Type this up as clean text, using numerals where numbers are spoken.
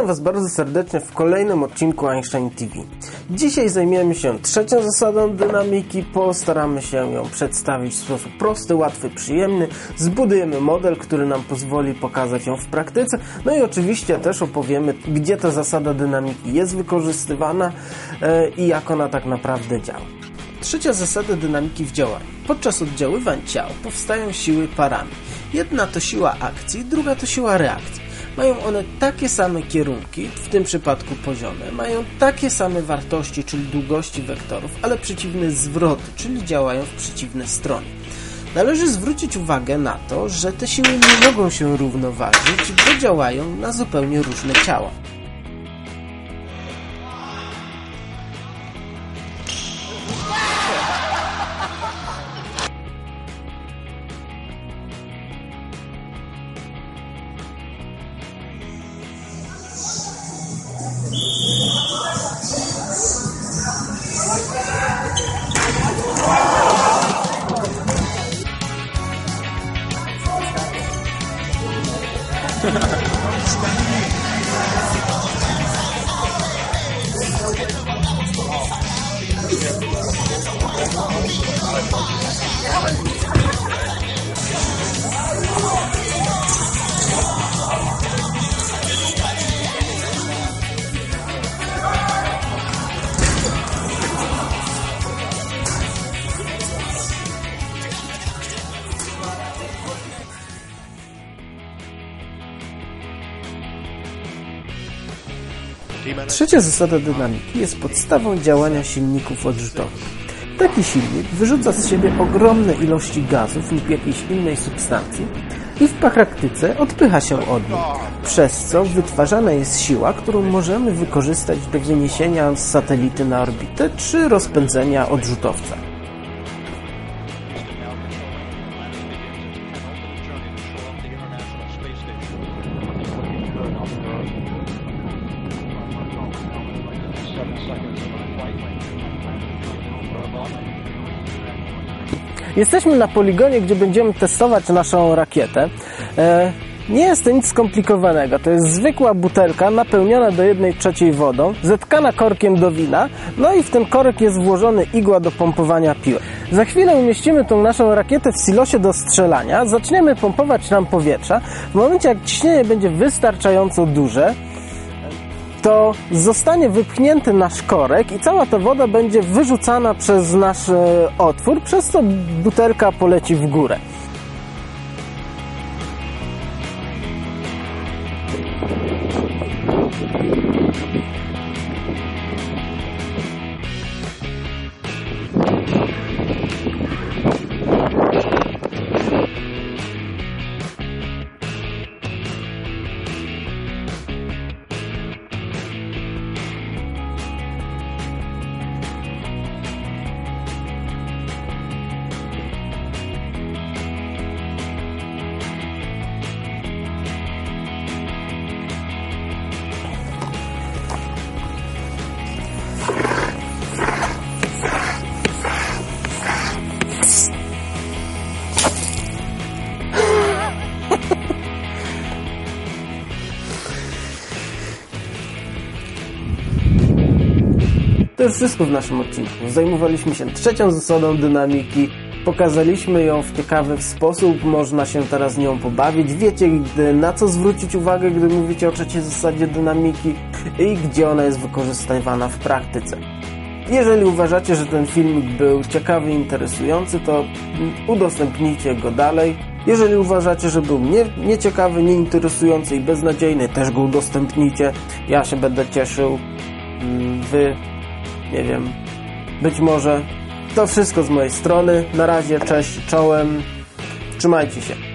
Witam Was bardzo serdecznie w kolejnym odcinku Einstein TV. Dzisiaj zajmiemy się trzecią zasadą dynamiki, postaramy się ją przedstawić w sposób prosty, łatwy, przyjemny. Zbudujemy model, który nam pozwoli pokazać ją w praktyce. No i oczywiście też opowiemy, gdzie ta zasada dynamiki jest wykorzystywana i jak ona tak naprawdę działa. Trzecia zasada dynamiki w działaniu. Podczas oddziaływań ciał powstają siły parami. Jedna to siła akcji, druga to siła reakcji. Mają one takie same kierunki, w tym przypadku poziome, mają takie same wartości, czyli długości wektorów, ale przeciwne zwroty, czyli działają w przeciwne strony. Należy zwrócić uwagę na to, że te siły nie mogą się równoważyć, bo działają na zupełnie różne ciała. Trzecia zasada dynamiki jest podstawą działania silników odrzutowych. Taki silnik wyrzuca z siebie ogromne ilości gazów lub jakiejś innej substancji i w praktyce odpycha się od niej, przez co wytwarzana jest siła, którą możemy wykorzystać do wyniesienia z satelity na orbitę czy rozpędzenia odrzutowca. Jesteśmy na poligonie, gdzie będziemy testować naszą rakietę. Nie jest to nic skomplikowanego. To jest zwykła butelka napełniona do 1/3 wodą, zetkana korkiem do wina, no i w ten korek jest włożony igła do pompowania piły. Za chwilę umieścimy tą naszą rakietę w silosie do strzelania, zaczniemy pompować nam powietrza. W momencie jak ciśnienie będzie wystarczająco duże, to zostanie wypchnięty nasz korek i cała ta woda będzie wyrzucana przez nasz otwór, przez co butelka poleci w górę. To już wszystko w naszym odcinku. Zajmowaliśmy się trzecią zasadą dynamiki, pokazaliśmy ją w ciekawy sposób, można się teraz nią pobawić. Wiecie, na co zwrócić uwagę, gdy mówicie o trzeciej zasadzie dynamiki i gdzie ona jest wykorzystywana w praktyce. Jeżeli uważacie, że ten filmik był ciekawy i interesujący, to udostępnijcie go dalej. Jeżeli uważacie, że był nieciekawy, nieinteresujący i beznadziejny, też go udostępnijcie. Ja się będę cieszył. Wy, nie wiem, być może. To wszystko z mojej strony. Na razie, cześć, czołem. Trzymajcie się.